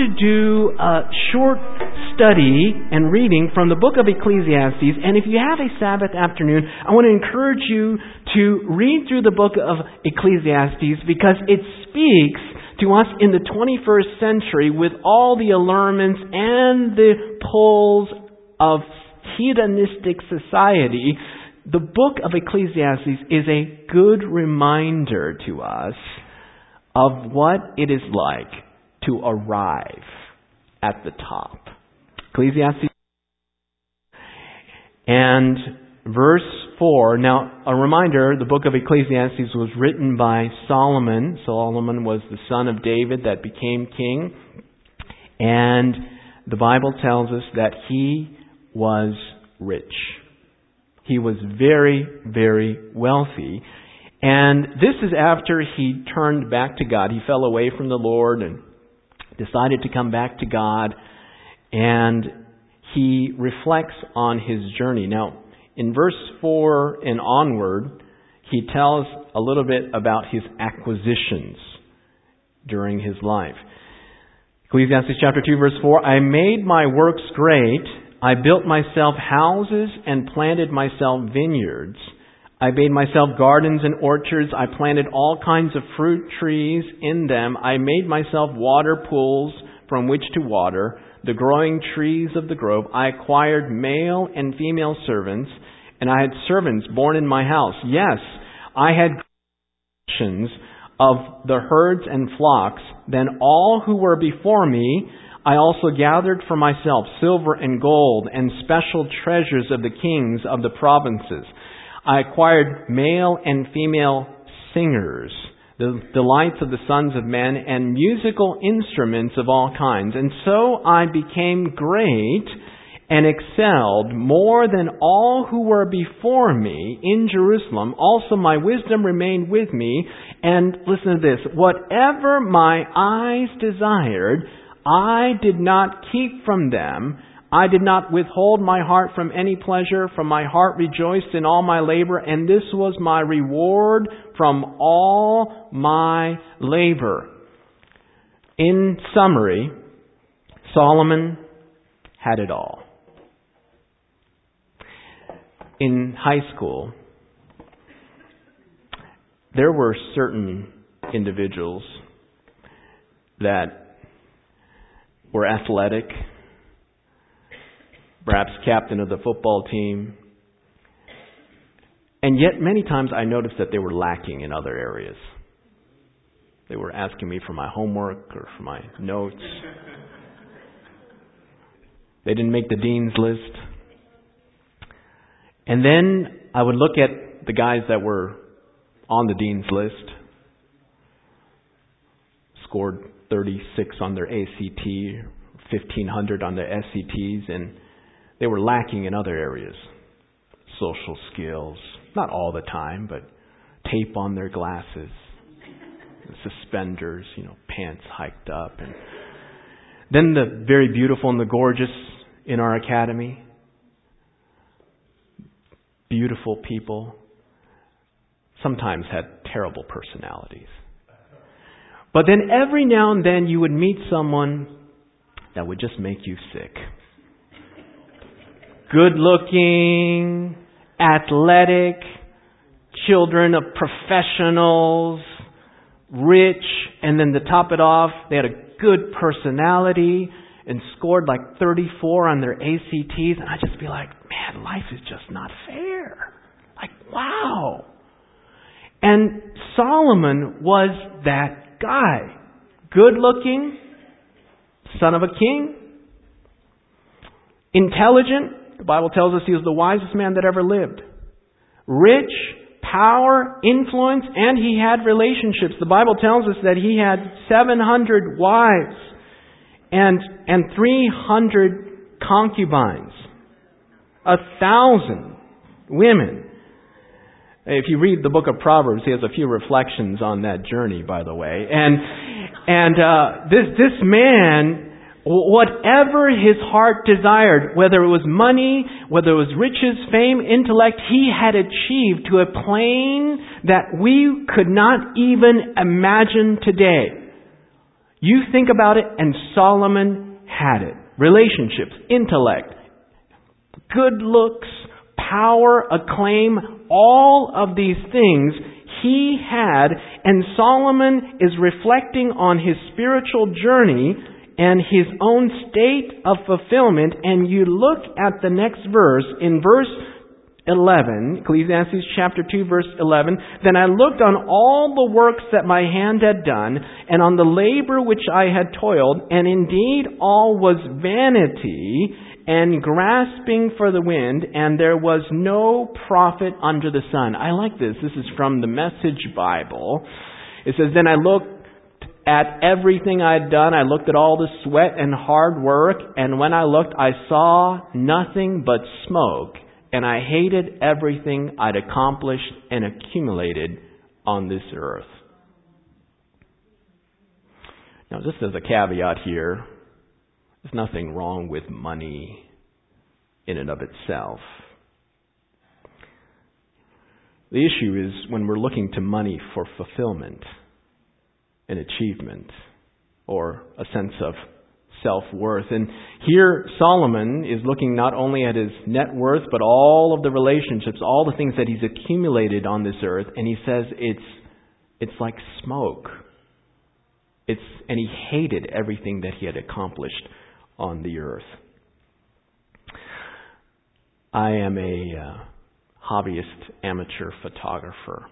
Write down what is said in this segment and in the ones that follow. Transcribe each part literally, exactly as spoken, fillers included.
to do a short study and reading from the book of Ecclesiastes. And if you have a Sabbath afternoon, I want to encourage you to read through the book of Ecclesiastes because it speaks to us in the twenty-first century with all the allurements and the pulls of hedonistic society. The book of Ecclesiastes is a good reminder to us of what it is like to arrive at the top. Ecclesiastes and verse four. Now, a reminder, the book of Ecclesiastes was written by Solomon. Solomon was the son of David that became king. And the Bible tells us that he was rich. He was very, very wealthy. And this is after he turned back to God. He fell away from the Lord and decided to come back to God. And he reflects on his journey. Now, in verse four and onward, he tells a little bit about his acquisitions during his life. Ecclesiastes chapter two, verse four, I made my works great. I built myself houses and planted myself vineyards. I made myself gardens and orchards. I planted all kinds of fruit trees in them. I made myself water pools from which to water the growing trees of the grove. I acquired male and female servants, and I had servants born in my house. Yes, I had collections of the herds and flocks. Then all who were before me, I also gathered for myself silver and gold and special treasures of the kings of the provinces. I acquired male and female singers, the delights of the sons of men, and musical instruments of all kinds. And so I became great and excelled more than all who were before me in Jerusalem. Also my wisdom remained with me. And listen to this, whatever my eyes desired, I did not keep from them. I did not withhold my heart from any pleasure, for my heart rejoiced in all my labor, and this was my reward from all my labor. In summary, Solomon had it all. In high school, there were certain individuals that were athletic, perhaps captain of the football team. And yet many times I noticed that they were lacking in other areas. They were asking me for my homework or for my notes. They didn't make the dean's list. And then I would look at the guys that were on the dean's list, scored thirty-six on their A C T, fifteen hundred on their S C Ts, and they were lacking in other areas. Social skills, not all the time, but tape on their glasses, suspenders, you know, pants hiked up. And then the very beautiful and the gorgeous in our academy, beautiful people, sometimes had terrible personalities. But then every now and then you would meet someone that would just make you sick. Good looking, athletic, children of professionals, rich, and then to top it off, they had a good personality and scored like thirty-four on their A C Ts. And I'd just be like, man, life is just not fair. Like, wow. And Solomon was that guy. Good looking, son of a king, intelligent. The Bible tells us he was the wisest man that ever lived. Rich, power, influence, and he had relationships. The Bible tells us that he had seven hundred wives and, and three hundred concubines. A thousand women. If you read the book of Proverbs, he has a few reflections on that journey, by the way. And and uh, this this man, whatever his heart desired, whether it was money, whether it was riches, fame, intellect, he had achieved to a plane that we could not even imagine today. You think about it, and Solomon had it. Relationships, intellect, good looks, power, acclaim, all of these things he had, and Solomon is reflecting on his spiritual journey and his own state of fulfillment. And you look at the next verse, in verse eleven, Ecclesiastes chapter two, verse eleven, "Then I looked on all the works that my hand had done, and on the labor which I had toiled, and indeed all was vanity and grasping for the wind, and there was no profit under the sun." I like this. This is from the Message Bible. It says, "Then I looked at everything I'd done. I looked at all the sweat and hard work, and when I looked, I saw nothing but smoke. And I hated everything I'd accomplished and accumulated on this earth." Now, just as a caveat here, there's nothing wrong with money in and of itself. The issue is when we're looking to money for fulfillment and achievement, or a sense of self-worth. And here Solomon is looking not only at his net worth, but all of the relationships, all the things that he's accumulated on this earth, and he says it's it's like smoke. It's and he hated everything that he had accomplished on the earth. I am a uh, hobbyist amateur photographer.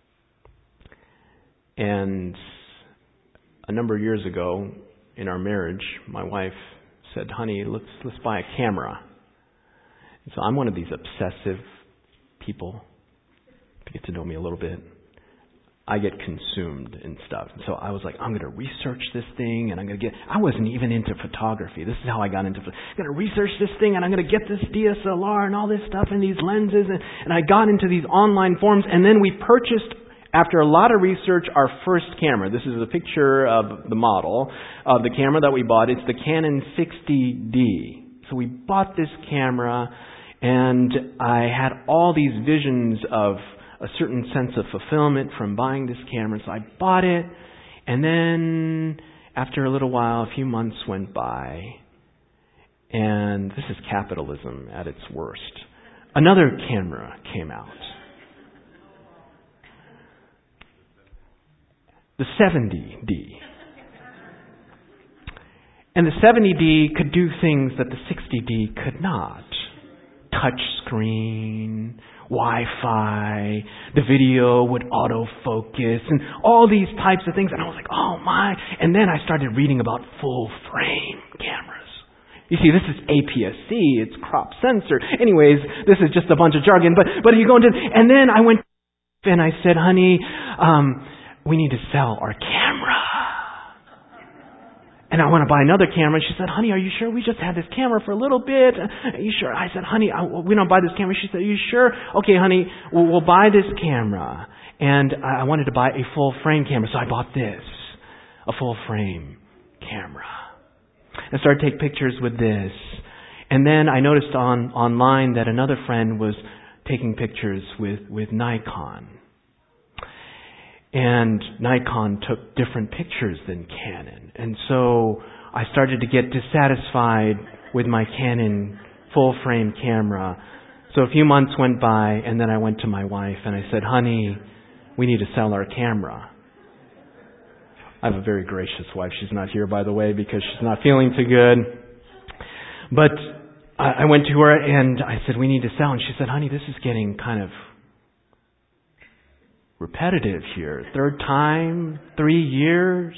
And a number of years ago, in our marriage, my wife said, "Honey, let's let's buy a camera." And so I'm one of these obsessive people. To get to know me a little bit, I get consumed in stuff. And so I was like, I'm going to research this thing, and I'm going to get. I wasn't even into photography. This is how I got into. I'm going to research this thing, and I'm going to get this D S L R and all this stuff and these lenses, and, and I got into these online forums, and then we purchased, after a lot of research, our first camera. This is a picture of the model of the camera that we bought. It's the Canon sixty D. So we bought this camera, and I had all these visions of a certain sense of fulfillment from buying this camera. So I bought it, and then after a little while, a few months went by, and this is capitalism at its worst. Another camera came out. The seventy D. And the seventy D could do things that the sixty D could not. Touch screen, Wi-Fi, the video would autofocus, and all these types of things. And I was like, oh my. And then I started reading about full frame cameras. You see, this is A P S C, it's crop sensor. Anyways, this is just a bunch of jargon. But but you go into, and then I went and I said, honey, um, we need to sell our camera. And I want to buy another camera. She said, honey, are you sure? We just had this camera for a little bit. Are you sure? I said, honey, I, we don't buy this camera. She said, are you sure? Okay, honey, we'll, we'll buy this camera. And I wanted to buy a full frame camera, so I bought this, a full frame camera. I started to take pictures with this. And then I noticed on online that another friend was taking pictures with, with Nikon. And Nikon took different pictures than Canon. And so I started to get dissatisfied with my Canon full-frame camera. So a few months went by, and then I went to my wife and I said, honey, we need to sell our camera. I have a very gracious wife. She's not here, by the way, because she's not feeling too good. But I went to her and I said, we need to sell. And she said, honey, this is getting kind of repetitive here. Third time, three years.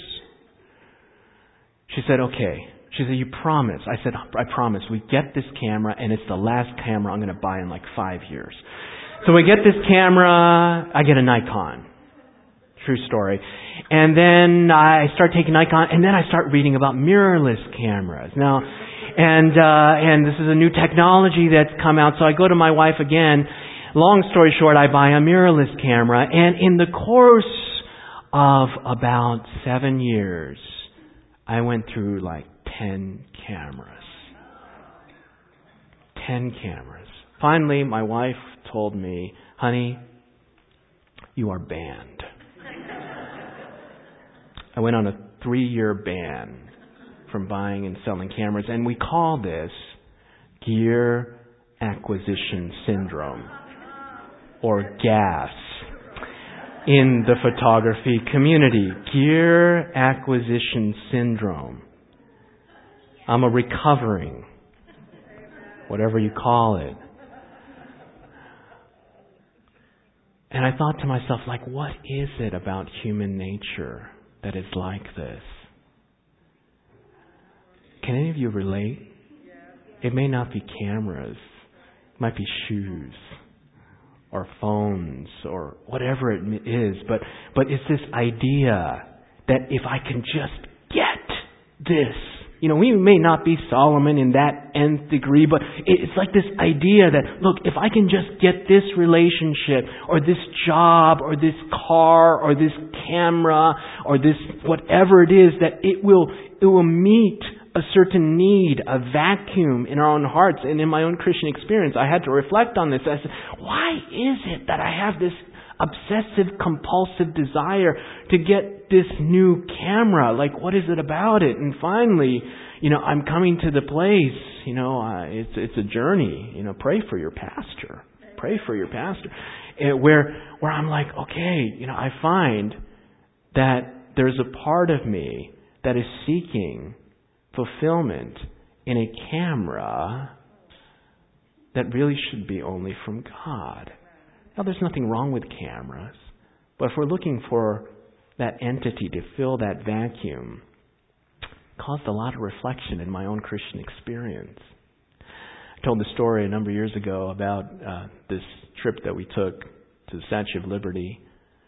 She said, okay. She said, you promise. I said, I promise. We get this camera, and it's the last camera I'm going to buy in like five years. So we get this camera. I get a Nikon. True story. And then I start taking Nikon, and then I start reading about mirrorless cameras. Now, and uh, and this is a new technology that's come out. So I go to my wife again. Long story short, I buy a mirrorless camera, and in the course of about seven years, I went through like ten cameras. Ten cameras. Finally, my wife told me, honey, you are banned. I went on a three-year ban from buying and selling cameras. And we call this gear acquisition syndrome, or GAS, in the photography community. Gear acquisition syndrome. I'm a recovering, whatever you call it. And I thought to myself, like, what is it about human nature that is like this? Can any of you relate? It may not be cameras. It might be shoes or phones or whatever it is. But, but it's this idea that if I can just get this. You know, we may not be Solomon in that nth degree, but it's like this idea that, look, if I can just get this relationship or this job or this car or this camera or this whatever it is, that it will it will meet a certain need, a vacuum in our own hearts. And in my own Christian experience, I had to reflect on this. I said, why is it that I have this obsessive, compulsive desire to get this new camera? Like, what is it about it? And finally, you know, I'm coming to the place, you know, uh, it's it's a journey. You know, pray for your pastor. Pray for your pastor. Uh, where where I'm like, okay, you know, I find that there's a part of me that is seeking fulfillment in a camera that really should be only from God. Now, there's nothing wrong with cameras, but if we're looking for that entity to fill that vacuum, it caused a lot of reflection in my own Christian experience. I told the story a number of years ago about uh, this trip that we took to the Statue of Liberty,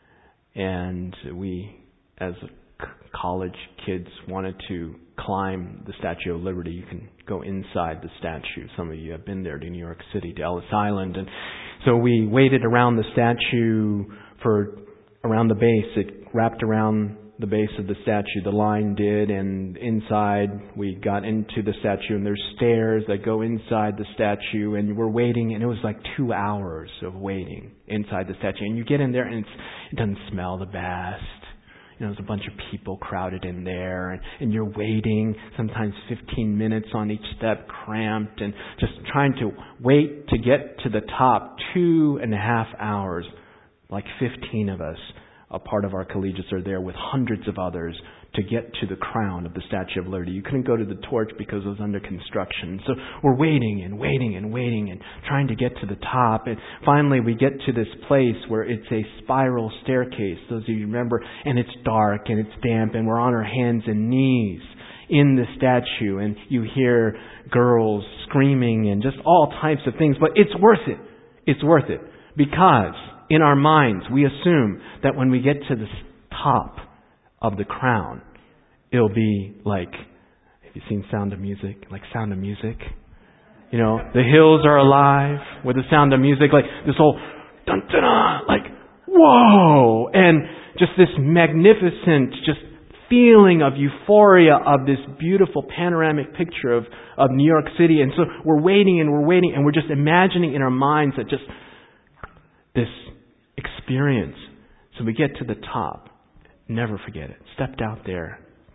and we, as college kids, wanted to climb the Statue of Liberty. You can go inside the statue. Some of you have been there to New York City, to Ellis Island. And so we waited around the statue for around the base. It wrapped around the base of the statue. The line did. And inside, we got into the statue. And there's stairs that go inside the statue. And we're waiting. And it was like two hours of waiting inside the statue. And you get in there and it's, it doesn't smell the best. You know, there's a bunch of people crowded in there, and, and you're waiting, sometimes fifteen minutes on each step, cramped, and just trying to wait to get to the top. Two and a half hours, like fifteen of us, a part of our collegiates are there with hundreds of others to get to the crown of the Statue of Liberty. You couldn't go to the torch because it was under construction. So we're waiting and waiting and waiting and trying to get to the top. And finally we get to this place where it's a spiral staircase, those of you remember, and it's dark and it's damp and we're on our hands and knees in the statue, and you hear girls screaming and just all types of things. But it's worth it. It's worth it because in our minds we assume that when we get to the top of the crown, it'll be like, have you seen Sound of Music? Like Sound of Music? You know, the hills are alive with the sound of music, like this whole dun dun dun, like whoa, and just this magnificent, just feeling of euphoria of this beautiful panoramic picture of, of New York City. And so we're waiting and we're waiting and we're just imagining in our minds that just this experience. So we get to the top. Never forget it. Stepped out there.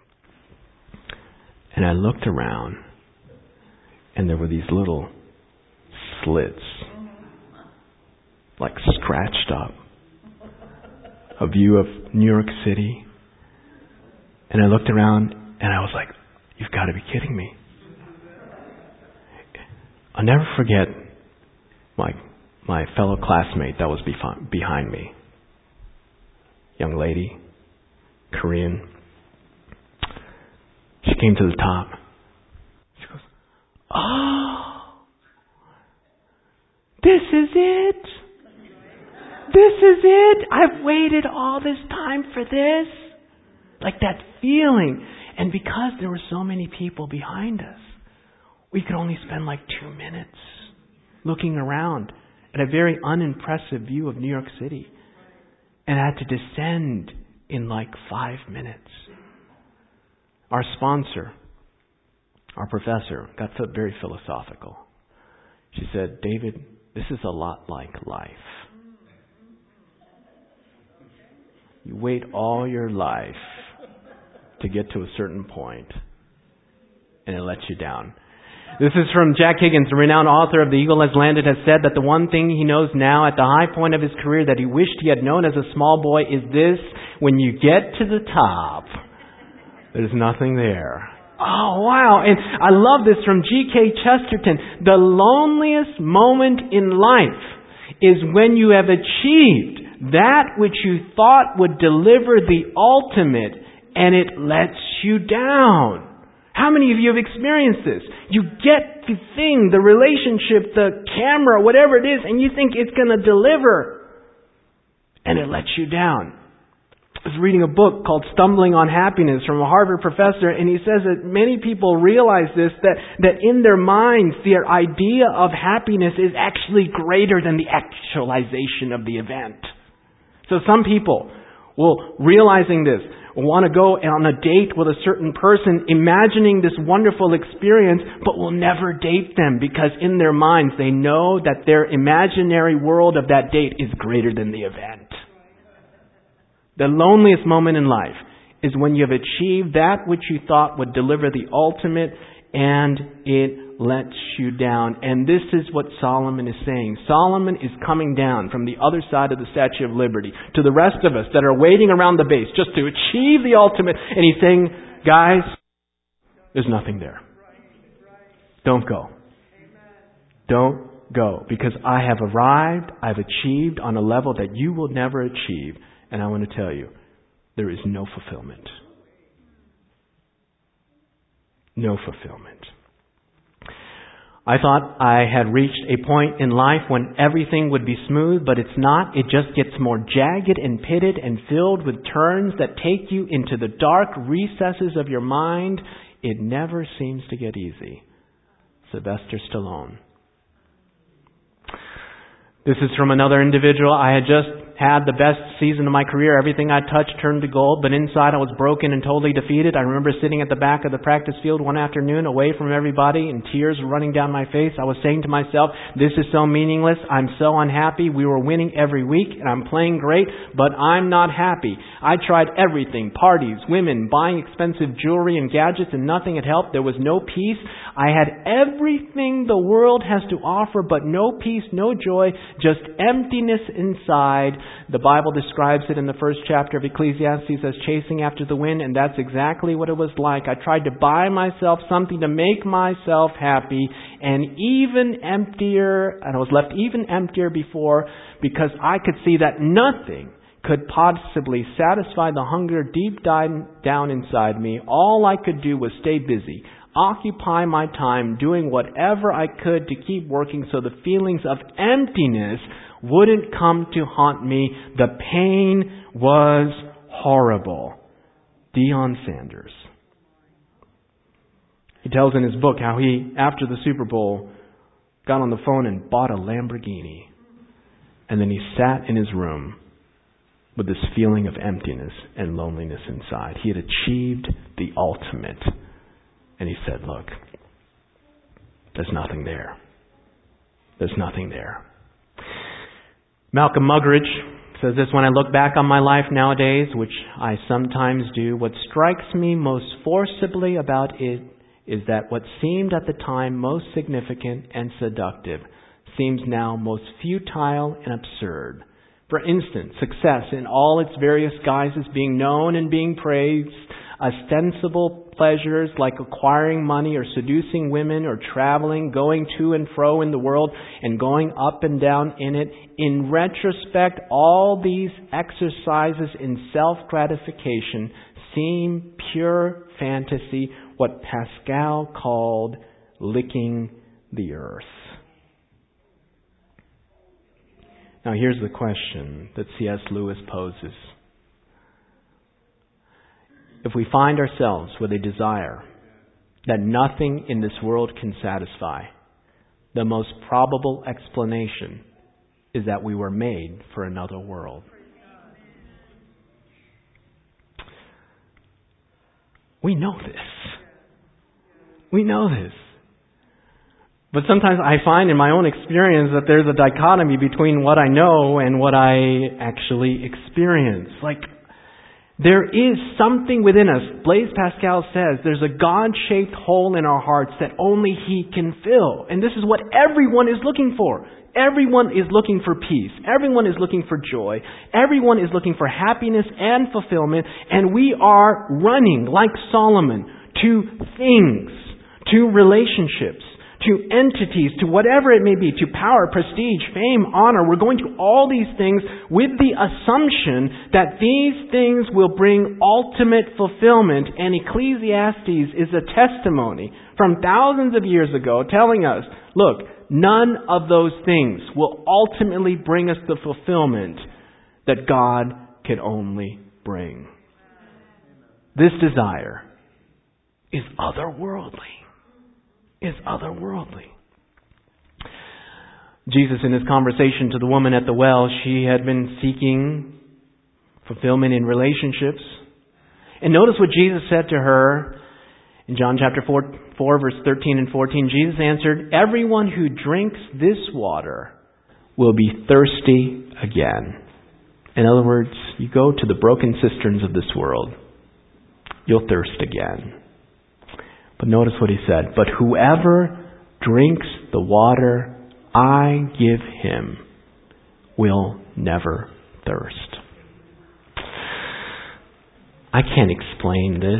And I looked around. And there were these little slits. Like scratched up. A view of New York City. And I looked around and I was like, you've got to be kidding me. I'll never forget my my fellow classmate that was befi- behind me. Young lady. Korean. She came to the top. She goes, oh, this is it. This is it. I've waited all this time for this. Like that feeling. And because there were so many people behind us, we could only spend like two minutes looking around at a very unimpressive view of New York City. And I had to descend in like five minutes. Our sponsor, our professor, got very philosophical. She said, David, this is a lot like life. You wait all your life to get to a certain point, and it lets you down. This is from Jack Higgins, the renowned author of The Eagle Has Landed, has said that the one thing he knows now at the high point of his career that he wished he had known as a small boy is this: when you get to the top, there's nothing there. Oh, wow. And I love this from G K Chesterton. The loneliest moment in life is when you have achieved that which you thought would deliver the ultimate, and it lets you down. How many of you have experienced this? You get the thing, the relationship, the camera, whatever it is, and you think it's going to deliver, and it lets you down. I was reading a book called Stumbling on Happiness from a Harvard professor, and he says that many people realize this, that, that in their minds, their idea of happiness is actually greater than the actualization of the event. So some people will, realizing this, want to go on a date with a certain person, imagining this wonderful experience, but will never date them because in their minds they know that their imaginary world of that date is greater than the event. The loneliest moment in life is when you have achieved that which you thought would deliver the ultimate, and it lets you down. And this is what Solomon is saying. Solomon is coming down from the other side of the Statue of Liberty to the rest of us that are waiting around the base just to achieve the ultimate. And he's saying, guys, there's nothing there. Don't go. Don't go. Because I have arrived, I've achieved on a level that you will never achieve. And I want to tell you, there is no fulfillment. No fulfillment. I thought I had reached a point in life when everything would be smooth, but it's not. It just gets more jagged and pitted and filled with turns that take you into the dark recesses of your mind. It never seems to get easy. Sylvester Stallone. This is from another individual. I had just had the best season of my career. Everything I touched turned to gold, but inside I was broken and totally defeated. I remember sitting at the back of the practice field one afternoon away from everybody and tears were running down my face. I was saying to myself, this is so meaningless. I'm so unhappy. We were winning every week and I'm playing great, but I'm not happy. I tried everything, parties, women, buying expensive jewelry and gadgets, and nothing had helped. There was no peace. I had everything the world has to offer, but no peace, no joy, just emptiness inside. The Bible describes it in the first chapter of Ecclesiastes as chasing after the wind, and that's exactly what it was like. I tried to buy myself something to make myself happy, and even emptier, and I was left even emptier before, because I could see that nothing could possibly satisfy the hunger deep down inside me. All I could do was stay busy, occupy my time doing whatever I could to keep working so the feelings of emptiness wouldn't come to haunt me. The pain was horrible. Deion Sanders. He tells in his book how he, after the Super Bowl, got on the phone and bought a Lamborghini. And then he sat in his room with this feeling of emptiness and loneliness inside. He had achieved the ultimate. And he said, look, there's nothing there. There's nothing there. Malcolm Muggeridge says this: when I look back on my life nowadays, which I sometimes do, what strikes me most forcibly about it is that what seemed at the time most significant and seductive seems now most futile and absurd. For instance, success in all its various guises, being known and being praised, ostensible pleasures like acquiring money or seducing women or traveling, going to and fro in the world and going up and down in it. In retrospect, all these exercises in self-gratification seem pure fantasy, what Pascal called licking the earth. Now here's the question that C S Lewis poses. If we find ourselves with a desire that nothing in this world can satisfy, the most probable explanation is that we were made for another world. We know this. We know this. But sometimes I find in my own experience that there's a dichotomy between what I know and what I actually experience. Like, There is something within us. Blaise Pascal says there's a God-shaped hole in our hearts that only He can fill. And this is what everyone is looking for. Everyone is looking for peace. Everyone is looking for joy. Everyone is looking for happiness and fulfillment. And we are running, like Solomon, to things, to relationships, to entities, to whatever it may be, to power, prestige, fame, honor. We're going to all these things with the assumption that these things will bring ultimate fulfillment. And Ecclesiastes is a testimony from thousands of years ago telling us, look, none of those things will ultimately bring us the fulfillment that God can only bring. This desire is otherworldly. Is otherworldly. Jesus, in His conversation to the woman at the well, she had been seeking fulfillment in relationships. And notice what Jesus said to her in John chapter four, four, verse thirteen and fourteen. Jesus answered, "Everyone who drinks this water will be thirsty again." In other words, you go to the broken cisterns of this world, you'll thirst again. But notice what He said, "But whoever drinks the water I give him will never thirst." I can't explain this,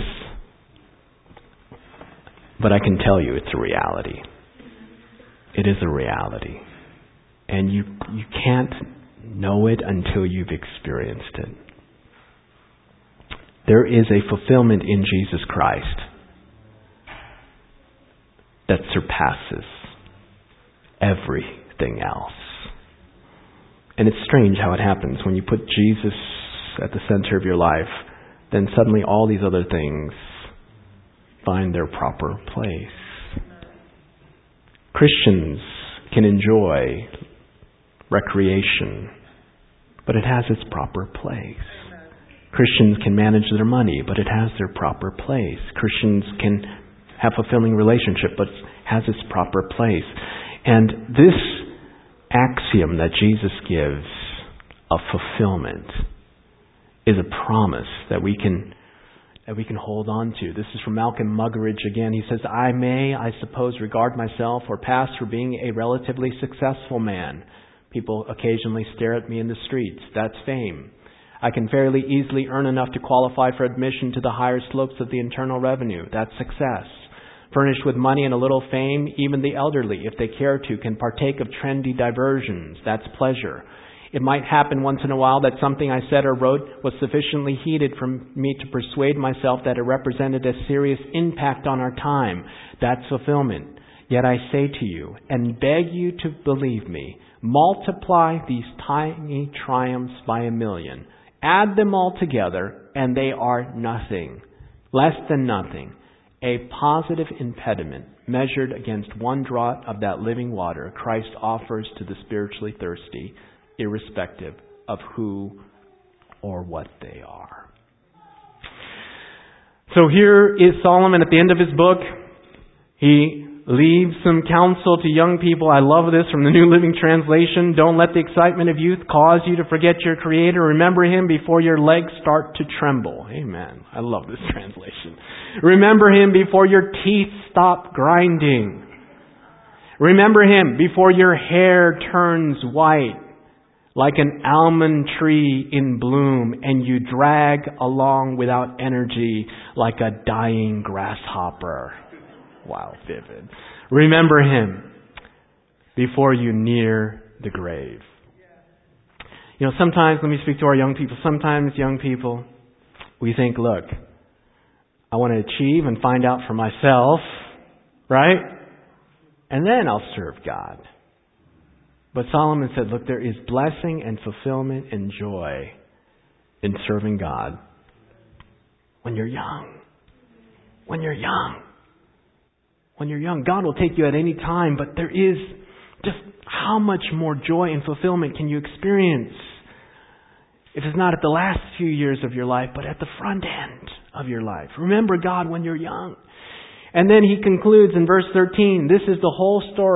but I can tell you it's a reality. It is a reality. And you you can't know it until you've experienced it. There is a fulfillment in Jesus Christ that surpasses everything else. And it's strange how it happens. When you put Jesus at the center of your life, then suddenly all these other things find their proper place. Christians can enjoy recreation, but it has its proper place. Christians can manage their money, but it has their proper place. Christians can have a fulfilling relationship, but has its proper place. And this axiom that Jesus gives of fulfillment is a promise that we can that we can hold on to. This is from Malcolm Muggeridge again. He says, "I may, I suppose, regard myself or past for being a relatively successful man. People occasionally stare at me in the streets. That's fame. I can fairly easily earn enough to qualify for admission to the higher slopes of the Internal Revenue. That's success. Furnished with money and a little fame, even the elderly, if they care to, can partake of trendy diversions. That's pleasure. It might happen once in a while that something I said or wrote was sufficiently heated for me to persuade myself that it represented a serious impact on our time. That's fulfillment. Yet I say to you, and beg you to believe me, multiply these tiny triumphs by a million. Add them all together, and they are nothing. Less than nothing. A positive impediment measured against one draught of that living water Christ offers to the spiritually thirsty, irrespective of who or what they are." So here is Solomon at the end of his book. He leaves some counsel to young people. I love this from the New Living Translation. Don't let the excitement of youth cause you to forget your Creator. Remember Him before your legs start to tremble. Amen. I love this translation. Remember Him before your teeth stop grinding. Remember Him before your hair turns white like an almond tree in bloom and you drag along without energy like a dying grasshopper. Wow, vivid. Remember Him before you near the grave. You know, sometimes, let me speak to our young people, sometimes young people, we think, look, I want to achieve and find out for myself, right? And then I'll serve God. But Solomon said, look, there is blessing and fulfillment and joy in serving God when you're young. When you're young. When you're young, God will take you at any time, but there is just how much more joy and fulfillment can you experience if it's not at the last few years of your life, but at the front end of your life. Remember God when you're young. And then he concludes in verse thirteen, this is the whole story.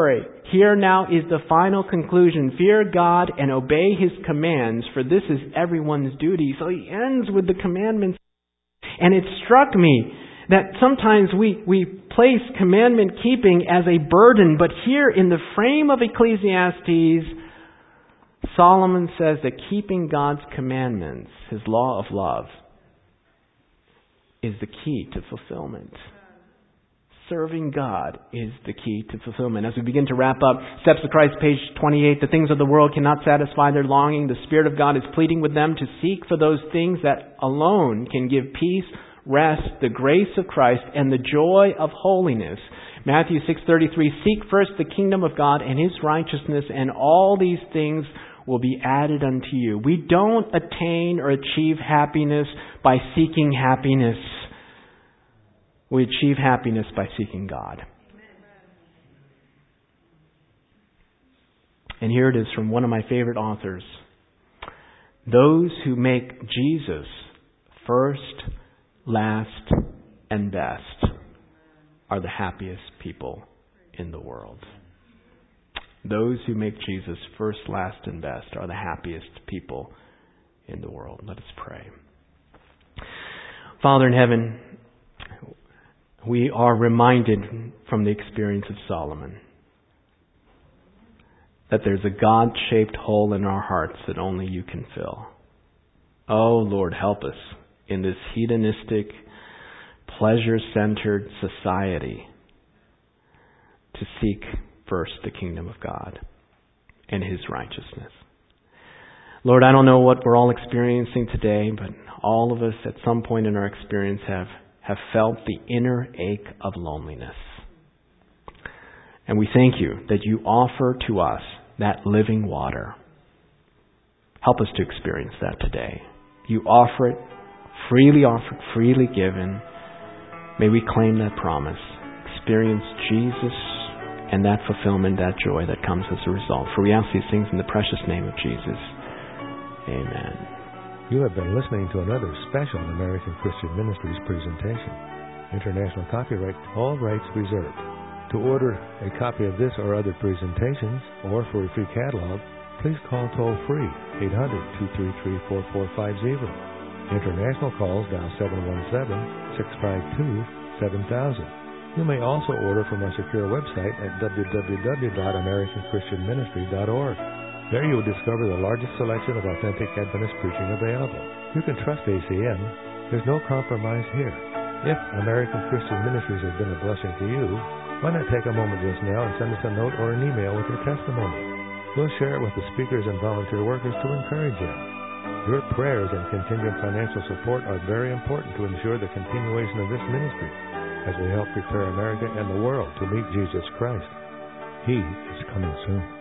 Here now is the final conclusion. Fear God and obey His commands, for this is everyone's duty. So he ends with the commandments. And it struck me that sometimes we, we place commandment keeping as a burden, but here in the frame of Ecclesiastes, Solomon says that keeping God's commandments, His law of love, is the key to fulfillment. Serving God is the key to fulfillment. As we begin to wrap up, Steps of Christ, page twenty-eight, the things of the world cannot satisfy their longing. The Spirit of God is pleading with them to seek for those things that alone can give peace, rest, the grace of Christ, and the joy of holiness. Matthew six thirty-three, seek first the kingdom of God and His righteousness, and all these things will be added unto you. We don't attain or achieve happiness by seeking happiness. We achieve happiness by seeking God. And here it is from one of my favorite authors. Those who make Jesus first, last, and best are the happiest people in the world. Those who make Jesus first, last, and best are the happiest people in the world. Let us pray. Father in heaven, we are reminded from the experience of Solomon that there's a God-shaped hole in our hearts that only You can fill. Oh, Lord, help us in this hedonistic, pleasure-centered society to seek first the kingdom of God and His righteousness. Lord, I don't know what we're all experiencing today, but all of us at some point in our experience have have felt the inner ache of loneliness. And we thank You that You offer to us that living water. Help us to experience that today. You offer it, freely offered, freely given. May we claim that promise, experience Jesus and that fulfillment, that joy that comes as a result. For we ask these things in the precious name of Jesus. Amen. You have been listening to another special American Christian Ministries presentation. International copyright, all rights reserved. To order a copy of this or other presentations, or for a free catalog, please call toll-free eight hundred, two three three, four four five zero. International calls dial seven one seven, six five two, seven thousand. You may also order from our secure website at w w w dot american christian ministry dot org. There you will discover the largest selection of authentic Adventist preaching available. You can trust A C M. There's no compromise here. If American Christian Ministries has been a blessing to you, why not take a moment just now and send us a note or an email with your testimony? We'll share it with the speakers and volunteer workers to encourage you. Your prayers and contingent financial support are very important to ensure the continuation of this ministry as we help prepare America and the world to meet Jesus Christ. He is coming soon.